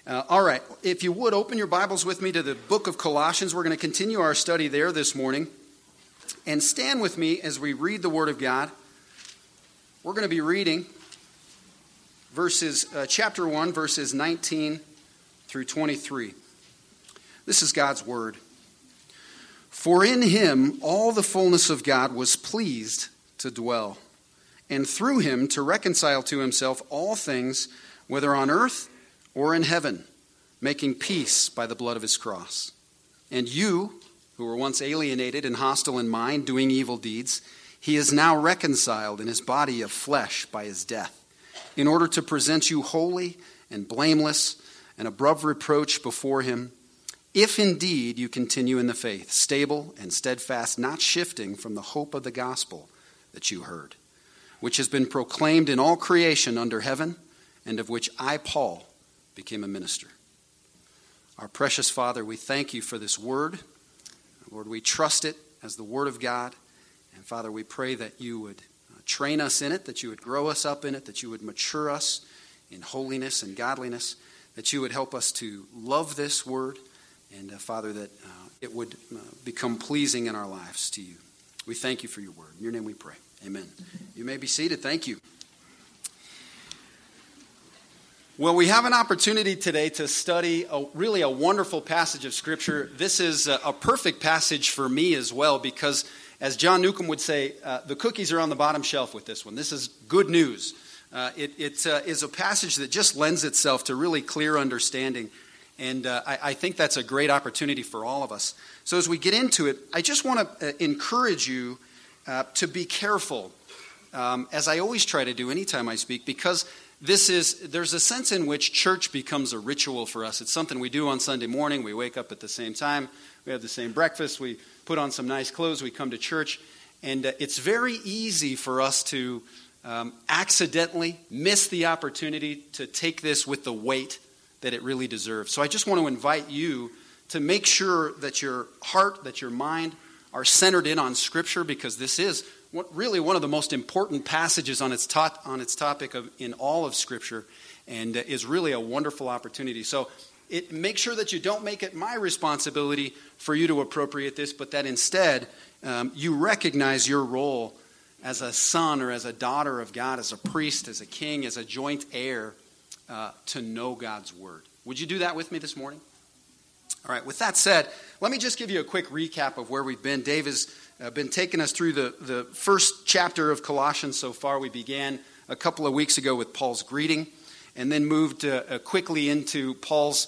All right, if you would, open your Bibles with me to the book of Colossians. We're going to continue our study there this morning. And stand with me as we read the Word of God. We're going to be reading chapter 1, verses 19 through 23. This is God's Word. For in him all the fullness of God was pleased to dwell, and through him to reconcile to himself all things, whether on earth or in heaven, making peace by the blood of his cross. And you, who were once alienated and hostile in mind, doing evil deeds, he is now reconciled in his body of flesh by his death, in order to present you holy and blameless and above reproach before him, if indeed you continue in the faith, stable and steadfast, not shifting from the hope of the gospel that you heard, which has been proclaimed in all creation under heaven, and of which I, Paul, became a minister. Our precious Father, we thank you for this word. Lord, we trust it as the word of God. And Father, we pray that you would train us in it, that you would grow us up in it, that you would mature us in holiness and godliness, that you would help us to love this word, and Father, that it would become pleasing in our lives to you. We thank you for your word. In your name we pray. Amen. You may be seated. Thank you. Well, we have an opportunity today to study a wonderful passage of Scripture. This is a perfect passage for me as well because, as John Newcomb would say, the cookies are on the bottom shelf with this one. This is good news. It is a passage that just lends itself to really clear understanding, and I think that's a great opportunity for all of us. So as we get into it, I just want to encourage you to be careful, as I always try to do anytime I speak, because there's a sense in which church becomes a ritual for us. It's something we do on Sunday morning. We wake up at the same time. We have the same breakfast. We put on some nice clothes. We come to church. And it's very easy for us to accidentally miss the opportunity to take this with the weight that it really deserves. So I just want to invite you to make sure that your heart, that your mind are centered in on Scripture, because this is really one of the most important passages on its topic in all of Scripture, and is really a wonderful opportunity. So make sure that you don't make it my responsibility for you to appropriate this, but that instead you recognize your role as a son or as a daughter of God, as a priest, as a king, as a joint heir, to know God's Word. Would you do that with me this morning? All right, with that said, let me just give you a quick recap of where we've been. Dave has been taking us through the first chapter of Colossians so far. We began a couple of weeks ago with Paul's greeting, and then moved quickly into Paul's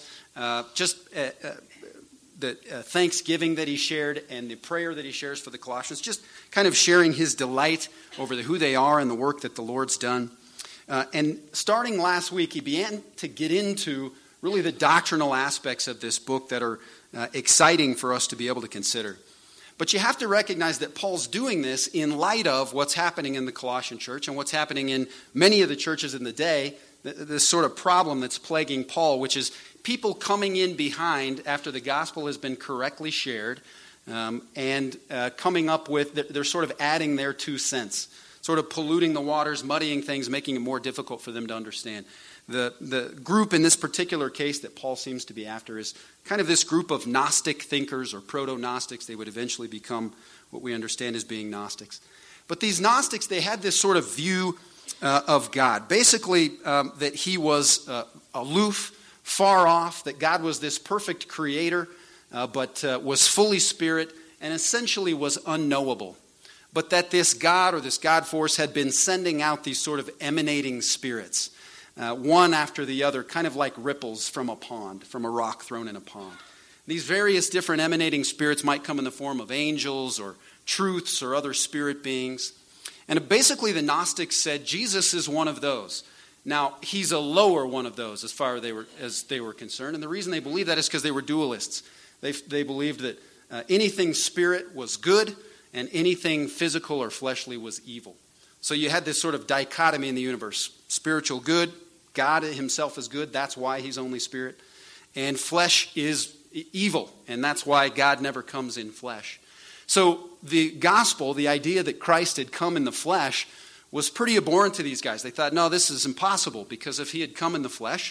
the thanksgiving that he shared and the prayer that he shares for the Colossians, just kind of sharing his delight over who they are and the work that the Lord's done. And starting last week, he began to get into really the doctrinal aspects of this book that are exciting for us to be able to consider. But you have to recognize that Paul's doing this in light of what's happening in the Colossian church and what's happening in many of the churches in the day, this sort of problem that's plaguing Paul, which is people coming in behind after the gospel has been correctly shared, and coming up with, they're sort of adding their 2 cents, sort of polluting the waters, muddying things, making it more difficult for them to understand. The group in this particular case that Paul seems to be after is kind of this group of Gnostic thinkers or proto-Gnostics. They would eventually become what we understand as being Gnostics. But these Gnostics, they had this sort of view of God. Basically, that he was aloof, far off, that God was this perfect creator, but was fully spirit and essentially was unknowable. But that this God or this God force had been sending out these sort of emanating spirits, one after the other, kind of like ripples from a pond, from a rock thrown in a pond. These various different emanating spirits might come in the form of angels or truths or other spirit beings. And basically the Gnostics said Jesus is one of those. Now, he's a lower one of those as far as they were concerned. And the reason they believed that is because they were dualists. They believed that anything spirit was good and anything physical or fleshly was evil. So you had this sort of dichotomy in the universe. Spiritual good, God himself is good, that's why he's only spirit. And flesh is evil, and that's why God never comes in flesh. So the gospel, the idea that Christ had come in the flesh, was pretty abhorrent to these guys. They thought, no, this is impossible, because if he had come in the flesh,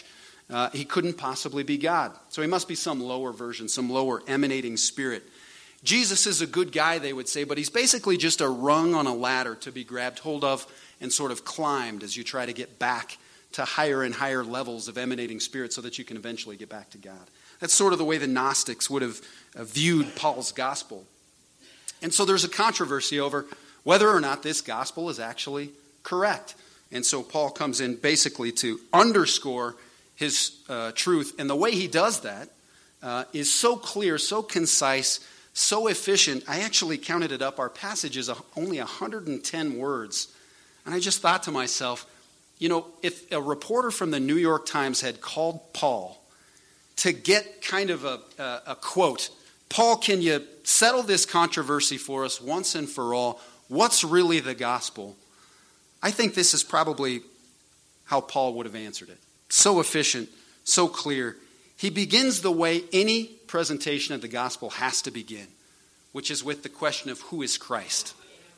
he couldn't possibly be God. So he must be some lower version, some lower emanating spirit. Jesus is a good guy, they would say, but he's basically just a rung on a ladder to be grabbed hold of and sort of climbed as you try to get back to higher and higher levels of emanating spirit so that you can eventually get back to God. That's sort of the way the Gnostics would have viewed Paul's gospel. And so there's a controversy over whether or not this gospel is actually correct. And so Paul comes in basically to underscore his truth. And the way he does that is so clear, so concise, so efficient. I actually counted it up. Our passage is only 110 words. And I just thought to myself, you know, if a reporter from the New York Times had called Paul to get kind of a quote, Paul, can you settle this controversy for us once and for all? What's really the gospel? I think this is probably how Paul would have answered it. So efficient, so clear. He begins the way any presentation of the gospel has to begin, which is with the question of who is Christ.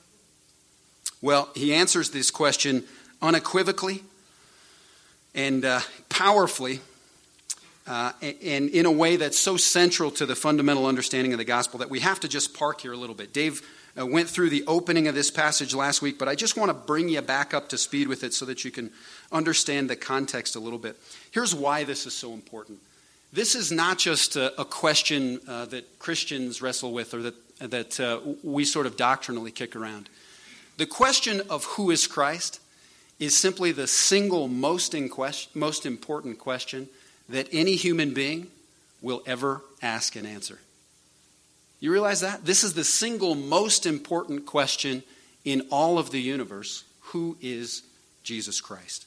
Well, he answers this question unequivocally and powerfully, and in a way that's so central to the fundamental understanding of the gospel that we have to just park here a little bit. Dave went through the opening of this passage last week, but I just want to bring you back up to speed with it so that you can understand the context a little bit. Here's why this is so important. This is not just a question that Christians wrestle with or that we sort of doctrinally kick around. The question of who is Christ is simply the single most important question that any human being will ever ask and answer. You realize that? This is the single most important question in all of the universe. Who is Jesus Christ?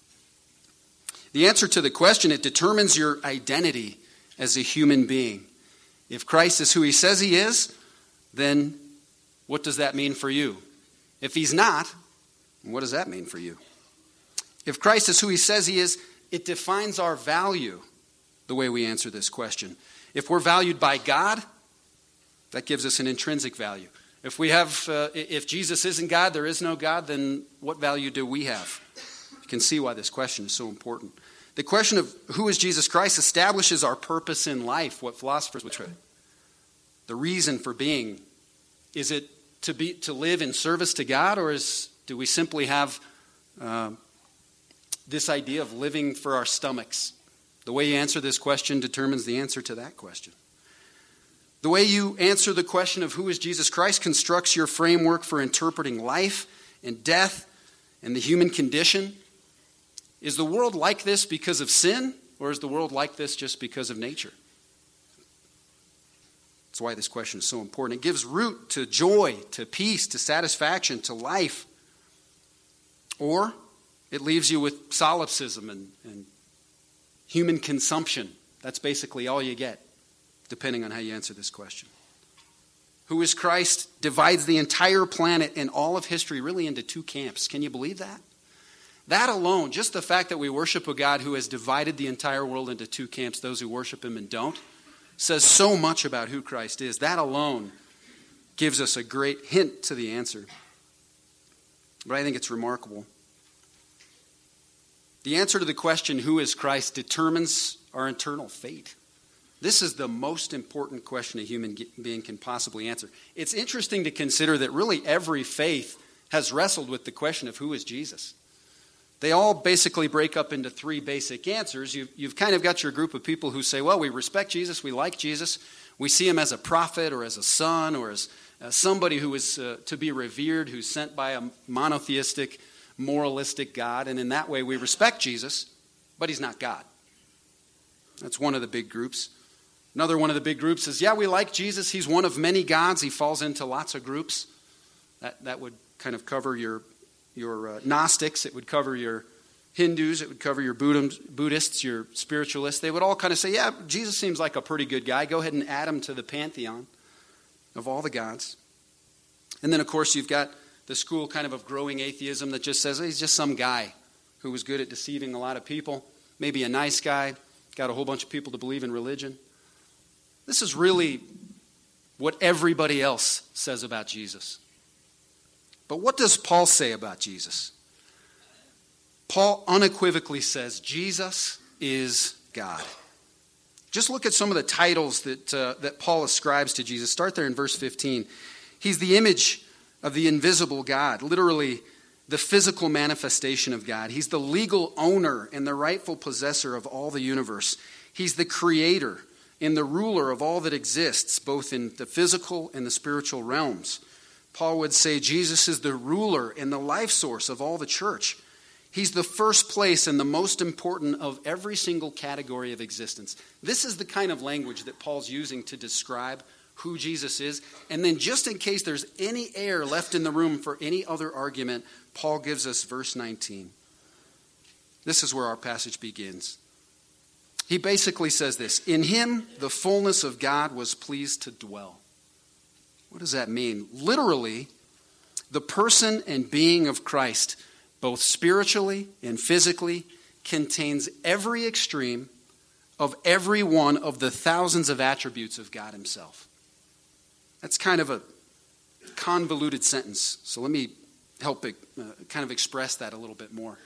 The answer to the question, it determines your identity as a human being. If Christ is who he says he is, then what does that mean for you? If he's not, what does that mean for you? If Christ is who he says he is, it defines our value, the way we answer this question. If we're valued by God, that gives us an intrinsic value. If Jesus isn't God, there is no God, then what value do we have? You can see why this question is so important. The question of who is Jesus Christ establishes our purpose in life, what philosophers would say. The reason for being. Is it to live in service to God, or do we simply have this idea of living for our stomachs? The way you answer this question determines the answer to that question. The way you answer the question of who is Jesus Christ constructs your framework for interpreting life and death and the human condition. Is the world like this because of sin, or is the world like this just because of nature? That's why this question is so important. It gives root to joy, to peace, to satisfaction, to life. Or it leaves you with solipsism and human consumption. That's basically all you get, depending on how you answer this question. Who is Christ divides the entire planet and all of history really into two camps. Can you believe that? That alone, just the fact that we worship a God who has divided the entire world into two camps, those who worship him and don't, says so much about who Christ is. That alone gives us a great hint to the answer. But I think it's remarkable. The answer to the question, who is Christ, determines our eternal fate. This is the most important question a human being can possibly answer. It's interesting to consider that really every faith has wrestled with the question of who is Jesus. They all basically break up into three basic answers. You've kind of got your group of people who say, well, we respect Jesus, we like Jesus, we see him as a prophet or as a son or as somebody who is to be revered, who's sent by a monotheistic, moralistic God, and in that way we respect Jesus, but he's not God. That's one of the big groups. Another one of the big groups is, yeah, we like Jesus, he's one of many gods, he falls into lots of groups. That would kind of cover your Gnostics, it would cover your Hindus, it would cover your Buddhists, your spiritualists. They would all kind of say, yeah, Jesus seems like a pretty good guy. Go ahead and add him to the pantheon of all the gods. And then, of course, you've got the school kind of growing atheism that just says, he's just some guy who was good at deceiving a lot of people, maybe a nice guy, got a whole bunch of people to believe in religion. This is really what everybody else says about Jesus. But what does Paul say about Jesus? Paul unequivocally says, Jesus is God. Just look at some of the titles that Paul ascribes to Jesus. Start there in verse 15. He's the image of the invisible God, literally the physical manifestation of God. He's the legal owner and the rightful possessor of all the universe. He's the creator and the ruler of all that exists, both in the physical and the spiritual realms. Paul would say Jesus is the ruler and the life source of all the church. He's the first place and the most important of every single category of existence. This is the kind of language that Paul's using to describe who Jesus is. And then just in case there's any air left in the room for any other argument, Paul gives us verse 19. This is where our passage begins. He basically says this: in him the fullness of God was pleased to dwell. What does that mean? Literally, the person and being of Christ, both spiritually and physically, contains every extreme of every one of the thousands of attributes of God himself. That's kind of a convoluted sentence, so let me help kind of express that a little bit more.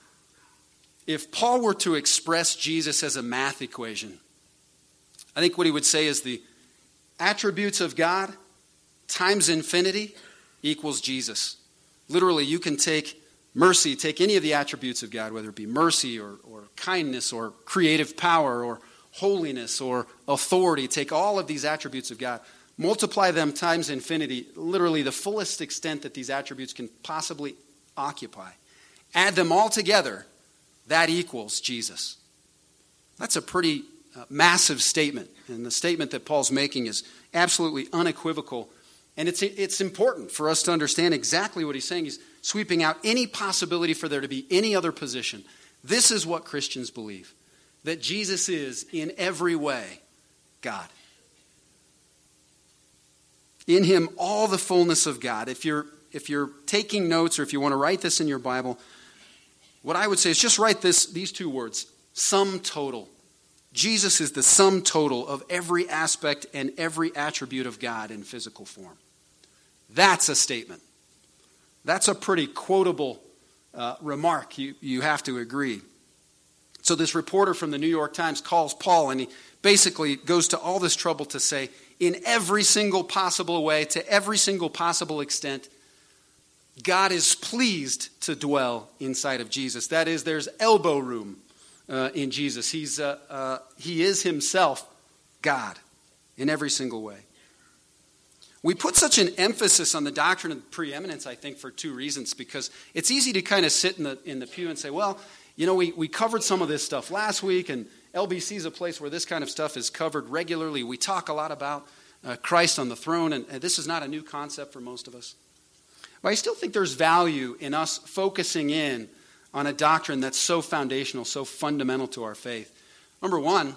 If Paul were to express Jesus as a math equation, I think what he would say is the attributes of God times infinity equals Jesus. Literally, you can take mercy, take any of the attributes of God, whether it be mercy or kindness or creative power or holiness or authority, take all of these attributes of God, multiply them times infinity, literally the fullest extent that these attributes can possibly occupy. Add them all together, that equals Jesus. That's a pretty massive statement, and the statement that Paul's making is absolutely unequivocal. And it's important for us to understand exactly what he's saying. He's sweeping out any possibility for there to be any other position. This is what Christians believe, that Jesus is in every way God. In him all the fullness of God. If you're taking notes or if you want to write this in your Bible, what I would say is just write these two words: sum total. Jesus is the sum total of every aspect and every attribute of God in physical form. That's a statement. That's a pretty quotable remark, you have to agree. So this reporter from the New York Times calls Paul, and he basically goes to all this trouble to say, in every single possible way, to every single possible extent, God is pleased to dwell inside of Jesus. That is, there's elbow room in Jesus. He is himself God in every single way. We put such an emphasis on the doctrine of preeminence, I think, for two reasons. Because it's easy to kind of sit in the pew and say, well, you know, we covered some of this stuff last week, and LBC is a place where this kind of stuff is covered regularly. We talk a lot about Christ on the throne, and this is not a new concept for most of us. But I still think there's value in us focusing in on a doctrine that's so foundational, so fundamental to our faith. Number one,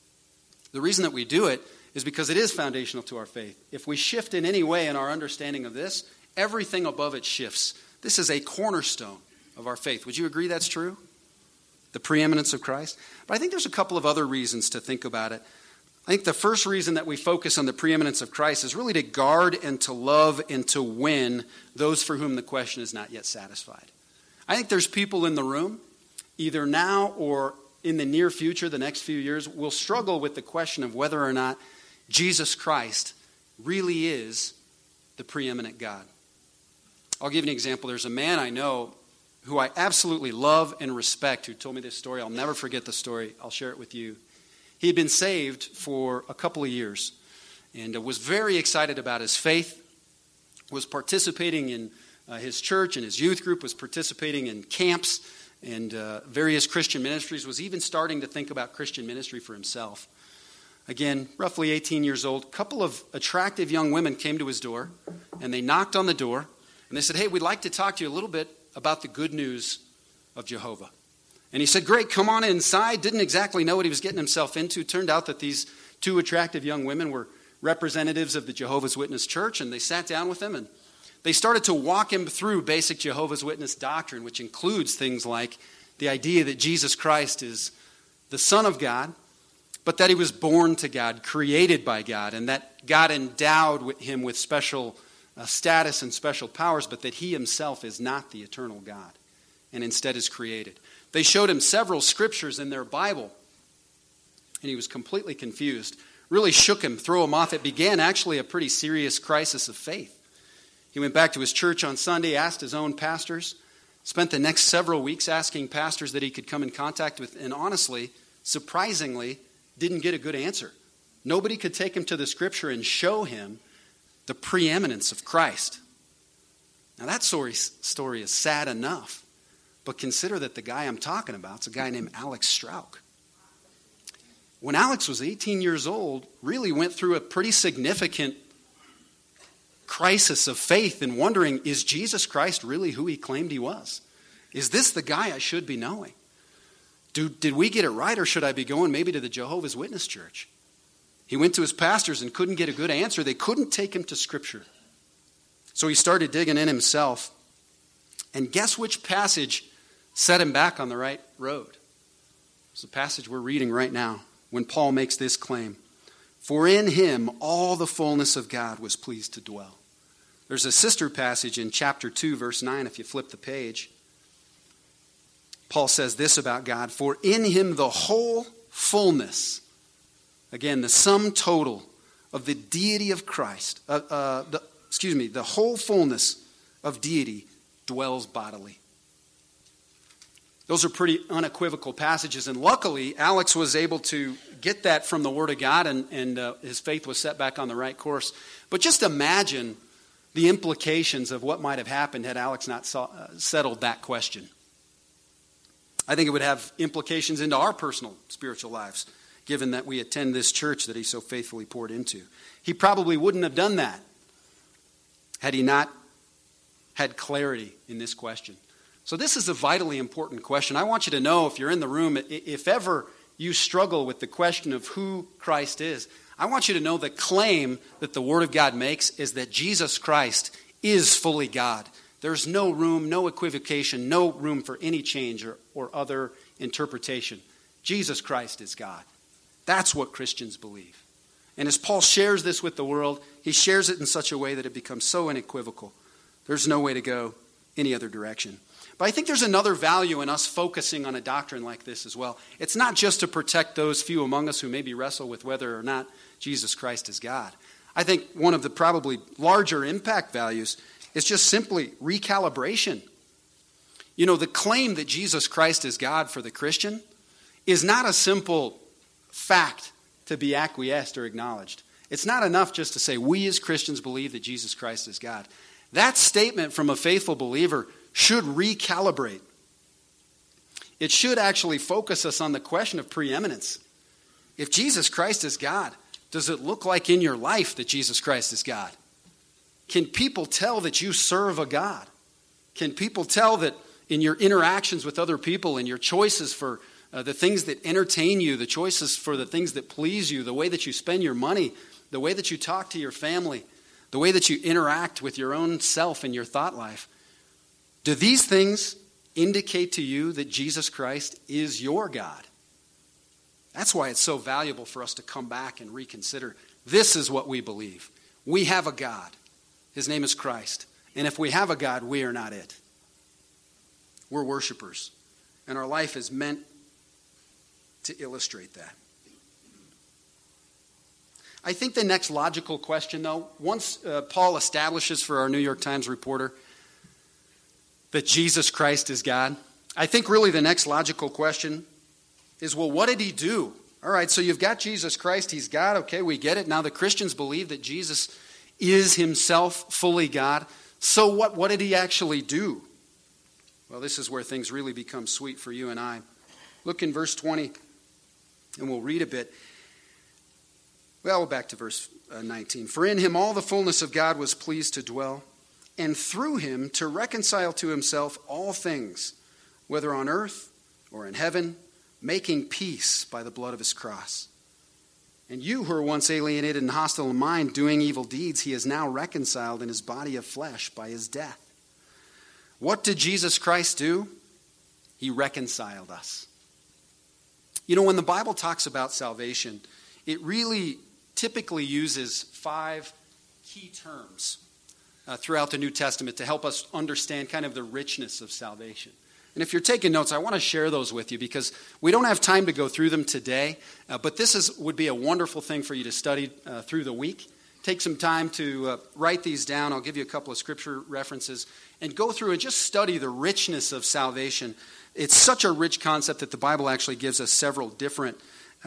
the reason that we do it is because it is foundational to our faith. If we shift in any way in our understanding of this, everything above it shifts. This is a cornerstone of our faith. Would you agree that's true? The preeminence of Christ? But I think there's a couple of other reasons to think about it. I think the first reason that we focus on the preeminence of Christ is really to guard and to love and to win those for whom the question is not yet satisfied. I think there's people in the room, either now or in the near future, the next few years, will struggle with the question of whether or not Jesus Christ really is the preeminent God. I'll give you an example. There's a man I know who I absolutely love and respect who told me this story. I'll never forget the story. I'll share it with you. He had been saved for a couple of years and was very excited about his faith, was participating in his church and his youth group, was participating in camps and various Christian ministries, was even starting to think about Christian ministry for himself. Again, roughly 18 years old, a couple of attractive young women came to his door, and they knocked on the door, and they said, hey, we'd like to talk to you a little bit about the good news of Jehovah. And he said, great, come on inside. Didn't exactly know what he was getting himself into. Turned out that these two attractive young women were representatives of the Jehovah's Witness Church, and they sat down with him, and they started to walk him through basic Jehovah's Witness doctrine, which includes things like the idea that Jesus Christ is the Son of God, but that he was born to God, created by God, and that God endowed him with special status and special powers, but that he himself is not the eternal God, and instead is created. They showed him several scriptures in their Bible, and he was completely confused. Really shook him, threw him off. It began actually a pretty serious crisis of faith. He went back to his church on Sunday, asked his own pastors, spent the next several weeks asking pastors that he could come in contact with, and honestly, surprisingly, didn't get a good answer. Nobody could take him to the scripture and show him the preeminence of Christ. Now that story is sad enough, but consider that the guy I'm talking about is a guy named Alex Strauch. When Alex was 18 years old, really went through a pretty significant crisis of faith and wondering, is Jesus Christ really who he claimed he was? Is this the guy I should be knowing? Did we get it right, or should I be going maybe to the Jehovah's Witness church? He went to his pastors and couldn't get a good answer. They couldn't take him to Scripture. So he started digging in himself. And guess which passage set him back on the right road? It's the passage we're reading right now when Paul makes this claim. For in him all the fullness of God was pleased to dwell. There's a sister passage in chapter 2, verse 9, if you flip the page. Paul says this about God. For in him the whole fullness, again, the sum total of the deity of Christ, the whole fullness of deity dwells bodily. Those are pretty unequivocal passages, and luckily Alex was able to get that from the Word of God, and his faith was set back on the right course. But just imagine the implications of what might have happened had Alex not settled that question. I think it would have implications into our personal spiritual lives, given that we attend this church that he so faithfully poured into. He probably wouldn't have done that had he not had clarity in this question. So this is a vitally important question. I want you to know, if you're in the room, if ever you struggle with the question of who Christ is, I want you to know the claim that the Word of God makes is that Jesus Christ is fully God. There's no room, no equivocation, no room for any change or other interpretation. Jesus Christ is God. That's what Christians believe. And as Paul shares this with the world, he shares it in such a way that it becomes so unequivocal. There's no way to go any other direction. But I think there's another value in us focusing on a doctrine like this as well. It's not just to protect those few among us who maybe wrestle with whether or not Jesus Christ is God. I think one of the probably larger impact values is just simply recalibration. You know, the claim that Jesus Christ is God for the Christian is not a simple fact to be acquiesced or acknowledged. It's not enough just to say we as Christians believe that Jesus Christ is God. That statement from a faithful believer should recalibrate. It should actually focus us on the question of preeminence. If Jesus Christ is God, does it look like in your life that Jesus Christ is God? Can people tell that you serve a God? Can people tell that in your interactions with other people and your choices for the things that entertain you, the choices for the things that please you, the way that you spend your money, the way that you talk to your family, the way that you interact with your own self and your thought life, do these things indicate to you that Jesus Christ is your God? That's why it's so valuable for us to come back and reconsider. This is what we believe. We have a God. His name is Christ. And if we have a God, we are not it. We're worshipers. And our life is meant to illustrate that. I think the next logical question, though, once Paul establishes for our New York Times reporter that Jesus Christ is God, I think really the next logical question is, well, what did he do? All right, so you've got Jesus Christ, he's God, okay, we get it. Now the Christians believe that Jesus is himself fully God. So what did he actually do? Well, this is where things really become sweet for you and I. Look in verse 20, and we'll read a bit. Well, back to verse 19. For in him all the fullness of God was pleased to dwell, and through him to reconcile to himself all things, whether on earth or in heaven, making peace by the blood of his cross. And you who were once alienated and hostile in mind, doing evil deeds, he is now reconciled in his body of flesh by his death. What did Jesus Christ do? He reconciled us. You know, when the Bible talks about salvation, it really typically uses 5 key terms throughout the New Testament to help us understand kind of the richness of salvation. And if you're taking notes, I want to share those with you because we don't have time to go through them today, but this would be a wonderful thing for you to study through the week. Take some time to write these down. I'll give you a couple of scripture references and go through and just study the richness of salvation. It's such a rich concept that the Bible actually gives us several different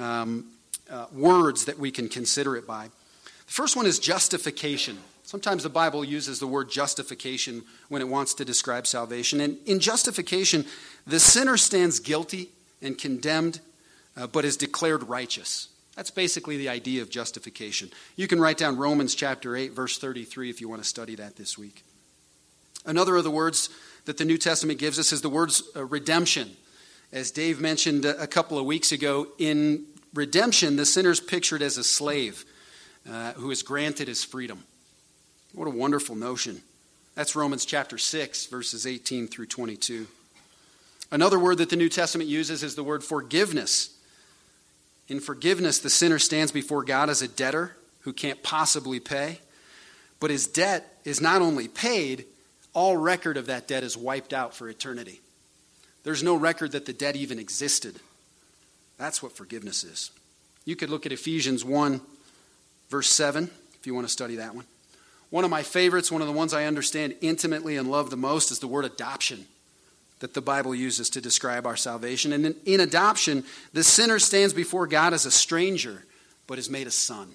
words that we can consider it by. The first one is justification. Sometimes the Bible uses the word justification when it wants to describe salvation. And in justification, the sinner stands guilty and condemned, but is declared righteous. That's basically the idea of justification. You can write down Romans chapter 8, verse 33 if you want to study that this week. Another of the words that the New Testament gives us is the words redemption. As Dave mentioned a couple of weeks ago, in redemption, the sinner's pictured as a slave who is granted his freedom. What a wonderful notion. That's Romans chapter 6, verses 18 through 22. Another word that the New Testament uses is the word forgiveness. In forgiveness, the sinner stands before God as a debtor who can't possibly pay. But his debt is not only paid, all record of that debt is wiped out for eternity. There's no record that the debt even existed. That's what forgiveness is. You could look at Ephesians 1, verse 7, if you want to study that one. One of my favorites, one of the ones I understand intimately and love the most, is the word adoption that the Bible uses to describe our salvation. And in adoption, the sinner stands before God as a stranger, but is made a son.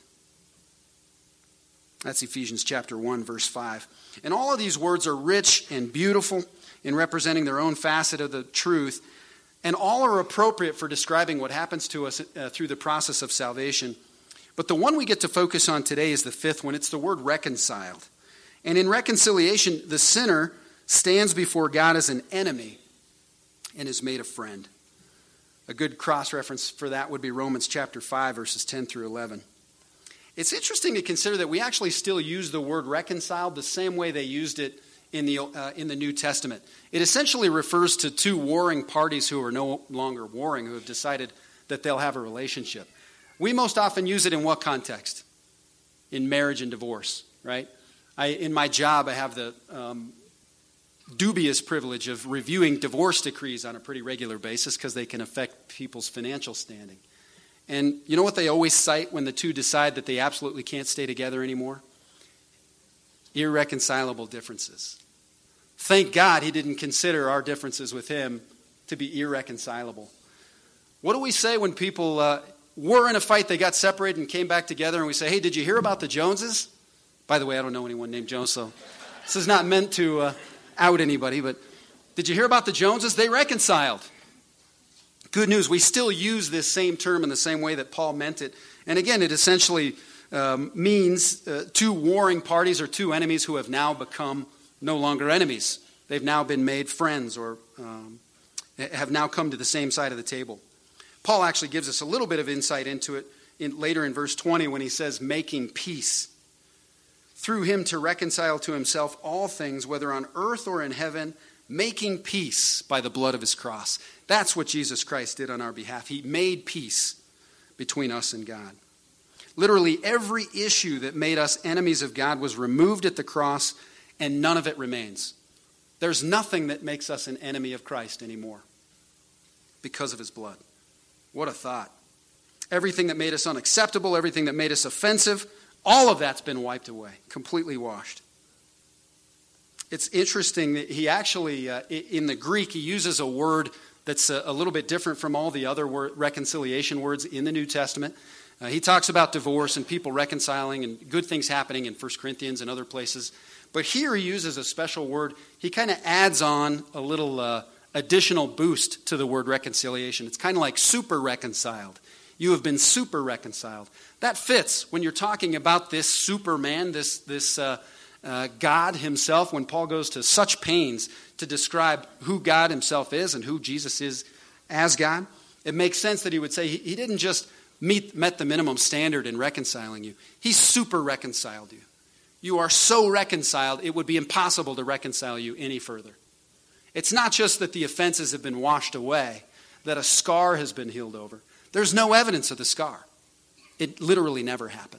That's Ephesians chapter 1, verse 5. And all of these words are rich and beautiful in representing their own facet of the truth, and all are appropriate for describing what happens to us through the process of salvation. But the one we get to focus on today is the fifth one. It's the word reconciled. And in reconciliation, the sinner stands before God as an enemy and is made a friend. A good cross-reference for that would be Romans chapter 5, verses 10 through 11. It's interesting to consider that we actually still use the word reconciled the same way they used it in the New Testament. It essentially refers to two warring parties who are no longer warring, who have decided that they'll have a relationship. We most often use it in what context? In marriage and divorce, right? In my job, I have the dubious privilege of reviewing divorce decrees on a pretty regular basis because they can affect people's financial standing. And you know what they always cite when the two decide that they absolutely can't stay together anymore? Irreconcilable differences. Thank God he didn't consider our differences with him to be irreconcilable. What do we say when people were in a fight, they got separated and came back together, and we say, hey, did you hear about the Joneses? By the way, I don't know anyone named Jones, so this is not meant to out anybody, but did you hear about the Joneses? They reconciled. Good news, we still use this same term in the same way that Paul meant it. And again, it essentially means two warring parties or two enemies who have now become no longer enemies. They've now been made friends or have now come to the same side of the table. Paul actually gives us a little bit of insight into it later in verse 20 when he says, making peace. Through him to reconcile to himself all things, whether on earth or in heaven, making peace by the blood of his cross. That's what Jesus Christ did on our behalf. He made peace between us and God. Literally every issue that made us enemies of God was removed at the cross, and none of it remains. There's nothing that makes us an enemy of Christ anymore because of his blood. What a thought. Everything that made us unacceptable, everything that made us offensive, all of that's been wiped away, completely washed. It's interesting that he actually, in the Greek, he uses a word that's a little bit different from all the other reconciliation words in the New Testament. He talks about divorce and people reconciling and good things happening in 1 Corinthians and other places. But here he uses a special word. He kind of adds on a little additional boost to the word reconciliation. It's kind of like super reconciled. You have been super reconciled. That fits when you're talking about this Superman, this God himself, when Paul goes to such pains to describe who God himself is and who Jesus is as God. It makes sense that he would say he didn't just met the minimum standard in reconciling you. He super reconciled you. You are so reconciled, it would be impossible to reconcile you any further. It's not just that the offenses have been washed away, that a scar has been healed over. There's no evidence of the scar. It literally never happened.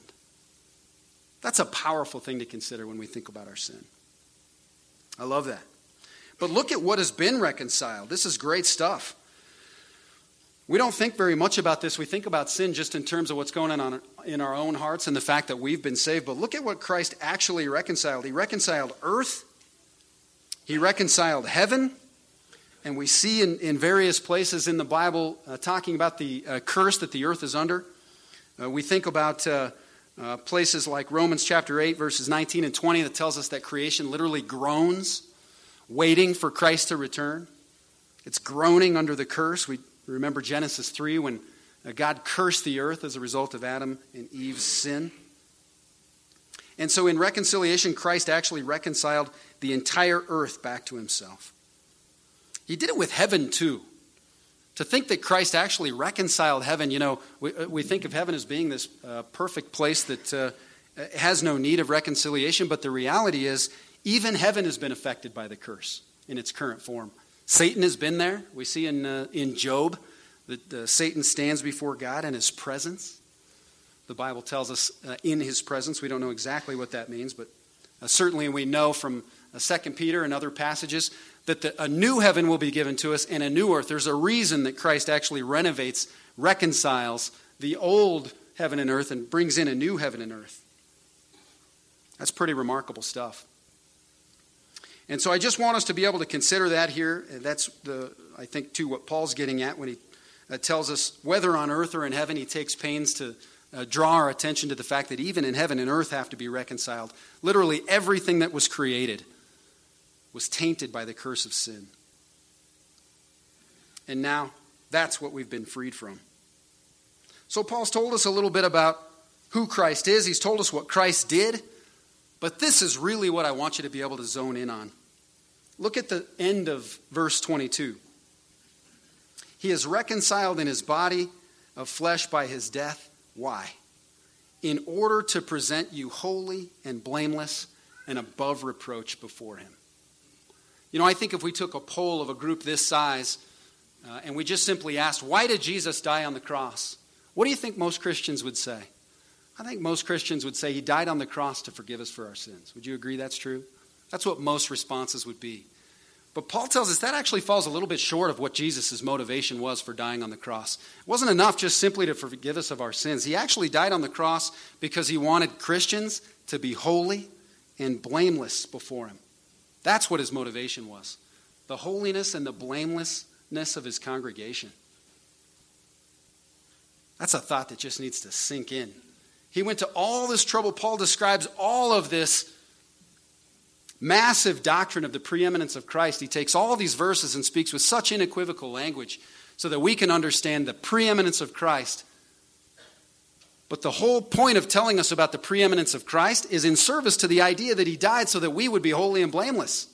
That's a powerful thing to consider when we think about our sin. I love that. But look at what has been reconciled. This is great stuff. We don't think very much about this. We think about sin just in terms of what's going on in our own hearts and the fact that we've been saved. But look at what Christ actually reconciled. He reconciled earth. He reconciled heaven. And we see in various places in the Bible talking about the curse that the earth is under. We think about places like Romans chapter 8, verses 19 and 20 that tells us that creation literally groans, waiting for Christ to return. It's groaning under the curse. We remember Genesis 3 when God cursed the earth as a result of Adam and Eve's sin. And so in reconciliation, Christ actually reconciled the entire earth back to himself. He did it with heaven too. To think that Christ actually reconciled heaven, we think of heaven as being this perfect place that has no need of reconciliation, but the reality is even heaven has been affected by the curse in its current form. Satan has been there. We see in Job that Satan stands before God in his presence. The Bible tells us in his presence. We don't know exactly what that means, but certainly we know from 2 Peter and other passages that a new heaven will be given to us and a new earth. There's a reason that Christ actually reconciles the old heaven and earth and brings in a new heaven and earth. That's pretty remarkable stuff. And so I just want us to be able to consider that here. That's, I think, too, what Paul's getting at when he tells us whether on earth or in heaven, he takes pains to draw our attention to the fact that even in heaven and earth have to be reconciled. Literally everything that was created was tainted by the curse of sin. And now that's what we've been freed from. So Paul's told us a little bit about who Christ is. He's told us what Christ did. But this is really what I want you to be able to zone in on. Look at the end of verse 22. He is reconciled in his body of flesh by his death. Why? In order to present you holy and blameless and above reproach before him. I think if we took a poll of a group this size and we just simply asked, why did Jesus die on the cross? What do you think most Christians would say? I think most Christians would say he died on the cross to forgive us for our sins. Would you agree that's true? That's what most responses would be. But Paul tells us that actually falls a little bit short of what Jesus' motivation was for dying on the cross. It wasn't enough just simply to forgive us of our sins. He actually died on the cross because he wanted Christians to be holy and blameless before him. That's what his motivation was. The holiness and the blamelessness of his congregation. That's a thought that just needs to sink in. He went to all this trouble. Paul describes all of this massive doctrine of the preeminence of Christ. He takes all these verses and speaks with such unequivocal language so that we can understand the preeminence of Christ. But the whole point of telling us about the preeminence of Christ is in service to the idea that he died so that we would be holy and blameless.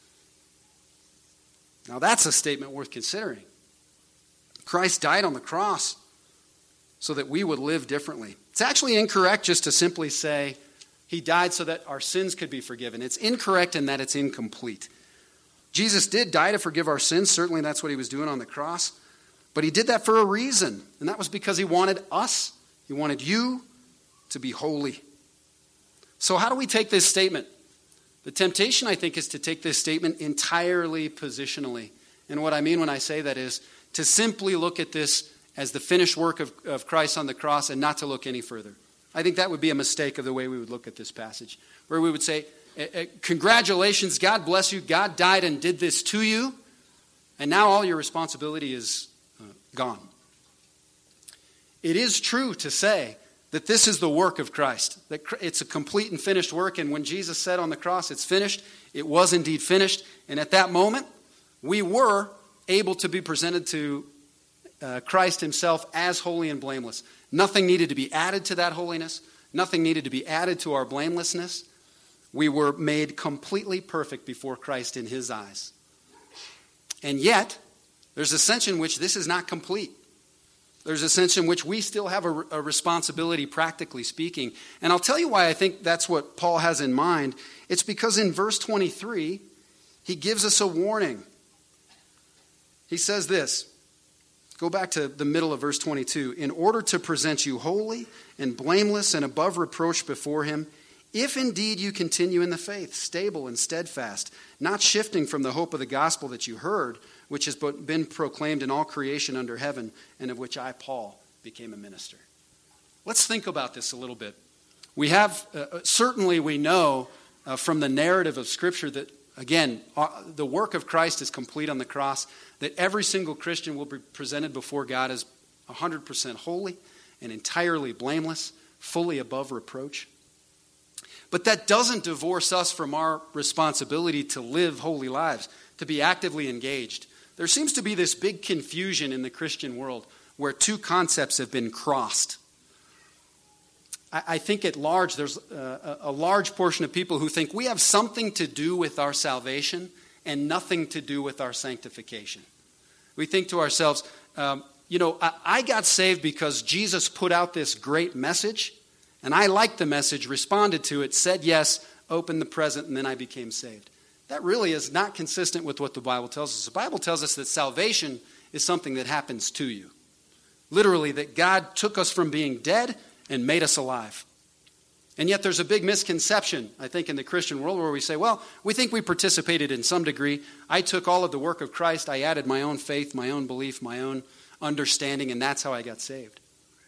Now that's a statement worth considering. Christ died on the cross so that we would live differently. It's actually incorrect just to simply say he died so that our sins could be forgiven. It's incorrect in that it's incomplete. Jesus did die to forgive our sins. Certainly that's what he was doing on the cross. But he did that for a reason. And that was because he wanted us, he wanted you to be holy. So how do we take this statement? The temptation, I think, is to take this statement entirely positionally. And what I mean when I say that is to simply look at this as the finished work of Christ on the cross and not to look any further. I think that would be a mistake of the way we would look at this passage, where we would say, congratulations, God bless you, God died and did this to you, and now all your responsibility is gone. It is true to say that this is the work of Christ, that it's a complete and finished work, and when Jesus said on the cross, it's finished, it was indeed finished, and at that moment, we were able to be presented to Christ himself as holy and blameless. Nothing needed to be added to that holiness. Nothing needed to be added to our blamelessness. We were made completely perfect before Christ in his eyes. And yet, there's a sense in which this is not complete. There's a sense in which we still have a responsibility, practically speaking. And I'll tell you why I think that's what Paul has in mind. It's because in verse 23, he gives us a warning. He says this. Go back to the middle of verse 22. In order to present you holy and blameless and above reproach before him If indeed you continue in the faith, stable and steadfast, not shifting from the hope of the gospel that you heard, which has been proclaimed in all creation under heaven, and of which I, Paul, became a minister. Let's think about this a little bit. We have, certainly we know from the narrative of Scripture that, again, the work of Christ is complete on the cross, that every single Christian will be presented before God as 100% holy and entirely blameless, fully above reproach. But that doesn't divorce us from our responsibility to live holy lives, to be actively engaged. There seems to be this big confusion in the Christian world where two concepts have been crossed. I think at large, there's a large portion of people who think we have something to do with our salvation and nothing to do with our sanctification. We think to ourselves, I got saved because Jesus put out this great message, and I liked the message, responded to it, said yes, opened the present, and then I became saved. That really is not consistent with what the Bible tells us. The Bible tells us that salvation is something that happens to you. Literally, that God took us from being dead and made us alive. And yet there's a big misconception, I think, in the Christian world where we say, well, we think we participated in some degree. I took all of the work of Christ. I added my own faith, my own belief, my own understanding, and that's how I got saved.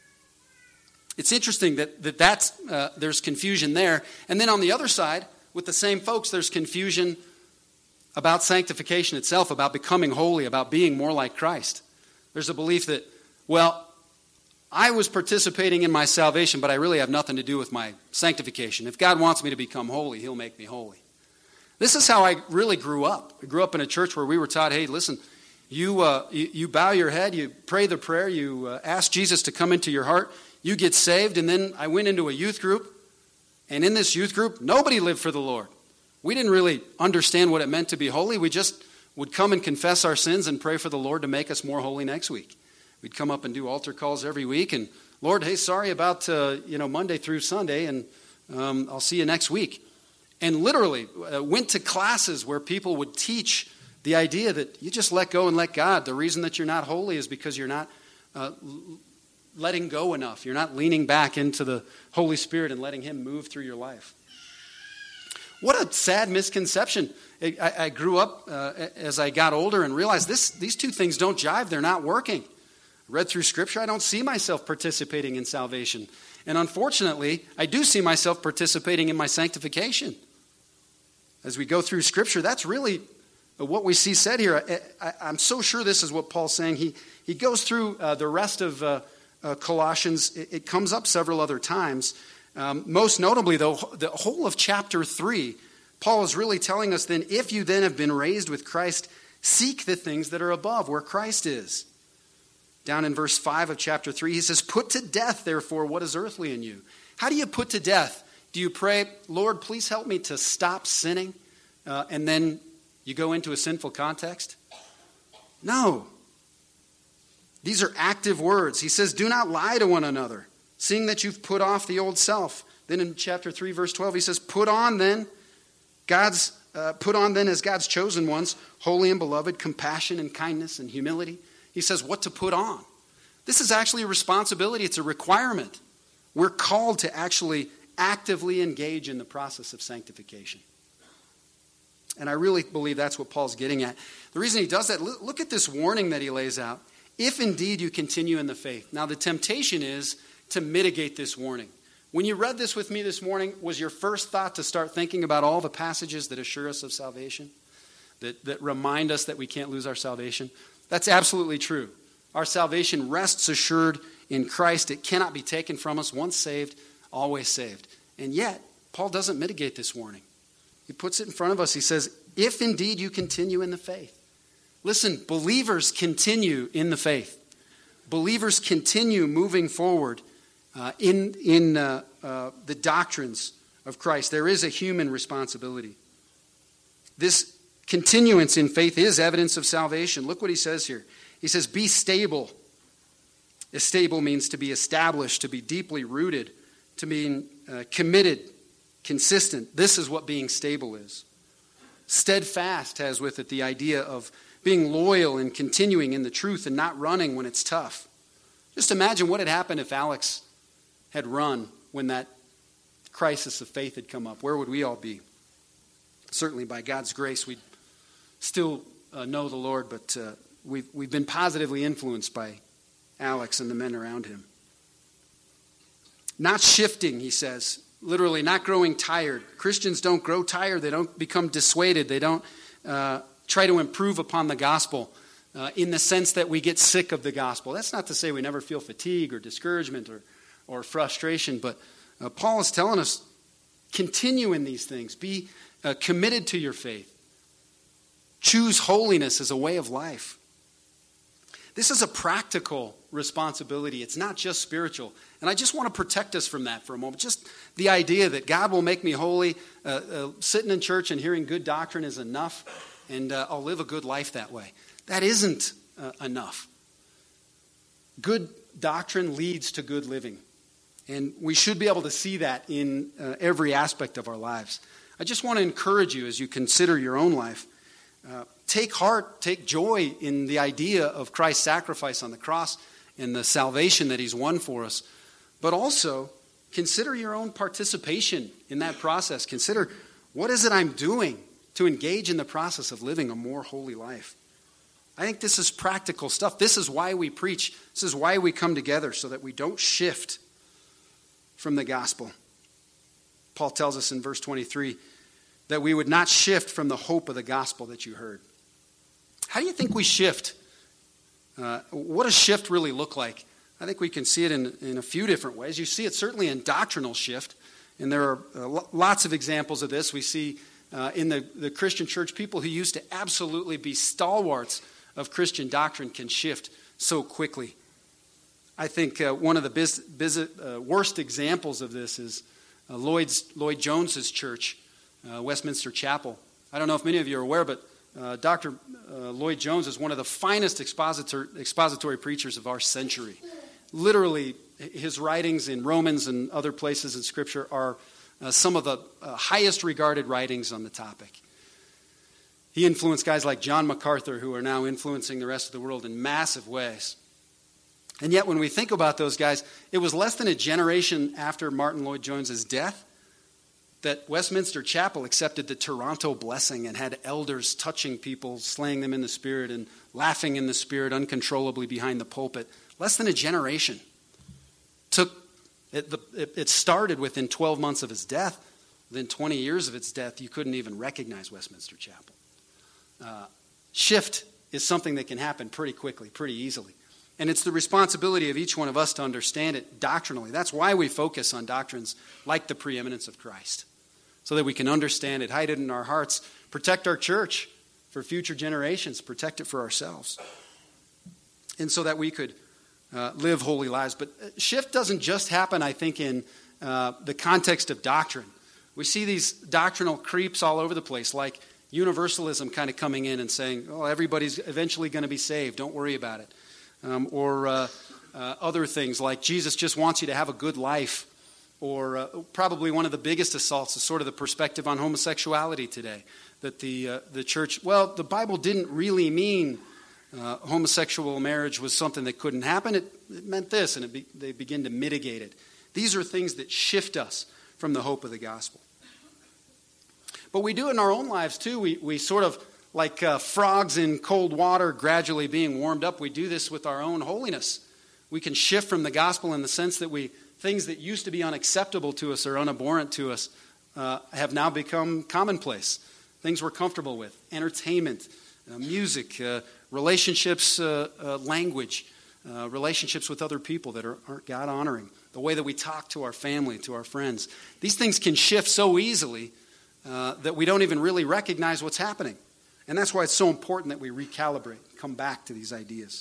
It's interesting that there's confusion there. And then on the other side, with the same folks, there's confusion about sanctification itself, about becoming holy, about being more like Christ. There's a belief that, well, I was participating in my salvation, but I really have nothing to do with my sanctification. If God wants me to become holy, He'll make me holy. This is how I really grew up. I grew up in a church where we were taught, hey, listen, you bow your head, you pray the prayer, you ask Jesus to come into your heart, you get saved, and then I went into a youth group, and in this youth group, nobody lived for the Lord. We didn't really understand what it meant to be holy. We just would come and confess our sins and pray for the Lord to make us more holy next week. We'd come up and do altar calls every week, and Lord, hey, sorry about Monday through Sunday, and I'll see you next week. And literally went to classes where people would teach the idea that you just let go and let God. The reason that you're not holy is because you're not letting go enough. You're not leaning back into the Holy Spirit and letting Him move through your life. What a sad misconception. I grew up as I got older and realized these two things don't jive. They're not working. Read through Scripture, I don't see myself participating in salvation. And unfortunately, I do see myself participating in my sanctification. As we go through Scripture, that's really what we see said here. I'm so sure this is what Paul's saying. He goes through the rest of Colossians. It comes up several other times. Most notably, though, the whole of chapter 3, Paul is really telling us then, if you then have been raised with Christ, seek the things that are above, where Christ is. Down in verse 5 of chapter 3, he says, put to death, therefore, what is earthly in you. How do you put to death? Do you pray, Lord, please help me to stop sinning? And then you go into a sinful context? No. These are active words. He says, do not lie to one another, seeing that you've put off the old self. Then in chapter 3, verse 12, he says, put on then as God's chosen ones, holy and beloved, compassion and kindness and humility. He says what to put on. This is actually a responsibility. It's a requirement. We're called to actually actively engage in the process of sanctification. And I really believe that's what Paul's getting at. The reason he does that, look at this warning that he lays out. If indeed you continue in the faith. Now the temptation is to mitigate this warning. When you read this with me this morning, was your first thought to start thinking about all the passages that assure us of salvation? That remind us that we can't lose our salvation? That's absolutely true. Our salvation rests assured in Christ. It cannot be taken from us. Once saved, always saved. And yet, Paul doesn't mitigate this warning. He puts it in front of us. He says, if indeed you continue in the faith. Listen, believers continue in the faith. Believers continue moving forward in the doctrines of Christ. There is a human responsibility. This continuance in faith is evidence of salvation. Look what he says here. He says, be stable. Stable means to be established, to be deeply rooted, to be committed, consistent. This is what being stable is. Steadfast has with it the idea of being loyal and continuing in the truth and not running when it's tough. Just imagine what had happened if Alex had run when that crisis of faith had come up, where would we all be? Certainly by God's grace, we'd still know the Lord, but we've been positively influenced by Alex and the men around him. Not shifting, he says. Literally, not growing tired. Christians don't grow tired. They don't become dissuaded. They don't try to improve upon the gospel in the sense that we get sick of the gospel. That's not to say we never feel fatigue or discouragement or frustration, but Paul is telling us, continue in these things. Be committed to your faith. Choose holiness as a way of life. This is a practical responsibility. It's not just spiritual. And I just want to protect us from that for a moment. Just the idea that God will make me holy, sitting in church and hearing good doctrine is enough, and I'll live a good life that way. That isn't enough. Good doctrine leads to good living. And we should be able to see that in every aspect of our lives. I just want to encourage you as you consider your own life. Take heart, take joy in the idea of Christ's sacrifice on the cross and the salvation that he's won for us. But also, consider your own participation in that process. Consider, what is it I'm doing to engage in the process of living a more holy life? I think this is practical stuff. This is why we preach. This is why we come together, so that we don't shift from the gospel. Paul tells us in verse 23 that we would not shift from the hope of the gospel that you heard. How do you think we shift? What does shift really look like? I think we can see it in a few different ways. You see it certainly in doctrinal shift, and there are lots of examples of this. We see in the Christian church, people who used to absolutely be stalwarts of Christian doctrine can shift so quickly. I think one of the worst examples of this is Lloyd Jones's church, Westminster Chapel. I don't know if many of you are aware, but Dr. Lloyd Jones is one of the finest expository preachers of our century. Literally, his writings in Romans and other places in Scripture are some of the highest regarded writings on the topic. He influenced guys like John MacArthur, who are now influencing the rest of the world in massive ways. And yet, when we think about those guys, it was less than a generation after Martin Lloyd Jones's death that Westminster Chapel accepted the Toronto blessing and had elders touching people, slaying them in the Spirit, and laughing in the Spirit uncontrollably behind the pulpit. Less than a generation. It started within 12 months of his death. Within 20 years of its death, you couldn't even recognize Westminster Chapel. Shift is something that can happen pretty quickly, pretty easily. And it's the responsibility of each one of us to understand it doctrinally. That's why we focus on doctrines like the preeminence of Christ, so that we can understand it, hide it in our hearts, protect our church for future generations, protect it for ourselves, and so that we could live holy lives. But shift doesn't just happen, I think, in the context of doctrine. We see these doctrinal creeps all over the place, like universalism kind of coming in and saying, oh, everybody's eventually going to be saved, don't worry about it. Or other things like Jesus just wants you to have a good life. Or probably one of the biggest assaults is sort of the perspective on homosexuality today. That the church, well, the Bible didn't really mean homosexual marriage was something that couldn't happen. It meant this, and they begin to mitigate it. These are things that shift us from the hope of the gospel. But we do it in our own lives too. We sort of, like frogs in cold water gradually being warmed up, we do this with our own holiness. We can shift from the gospel in the sense that things that used to be unacceptable to us or unabhorrent to us have now become commonplace. Things we're comfortable with. Entertainment, music, relationships, language, relationships with other people that aren't God-honoring. The way that we talk to our family, to our friends. These things can shift so easily that we don't even really recognize what's happening. And that's why it's so important that we recalibrate, come back to these ideas.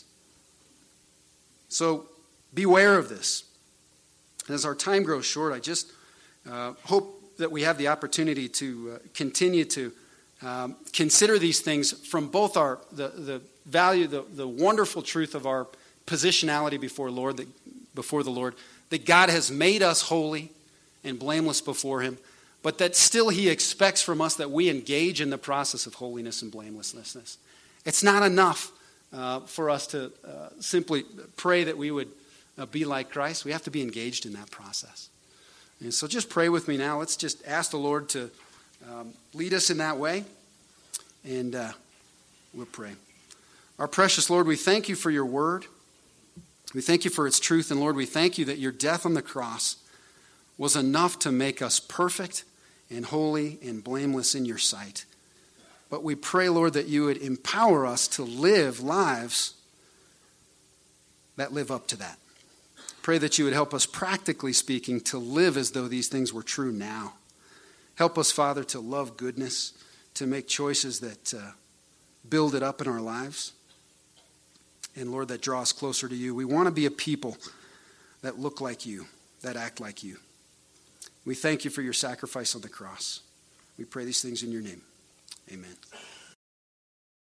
So beware of this. And as our time grows short, I just hope that we have the opportunity to continue to consider these things from both the value, the wonderful truth of our positionality before the Lord, that God has made us holy and blameless before Him, but that still He expects from us that we engage in the process of holiness and blamelessness. It's not enough for us to simply pray that we would be like Christ. We have to be engaged in that process. And so just pray with me now. Let's just ask the Lord to lead us in that way. And we'll pray. Our precious Lord, we thank you for your word. We thank you for its truth. And Lord, we thank you that your death on the cross was enough to make us perfect and holy and blameless in your sight. But we pray, Lord, that you would empower us to live lives that live up to that. Pray that you would help us, practically speaking, to live as though these things were true now. Help us, Father, to love goodness, to make choices that build it up in our lives. And Lord, that draw us closer to you. We want to be a people that look like you, that act like you. We thank you for your sacrifice on the cross. We pray these things in your name. Amen.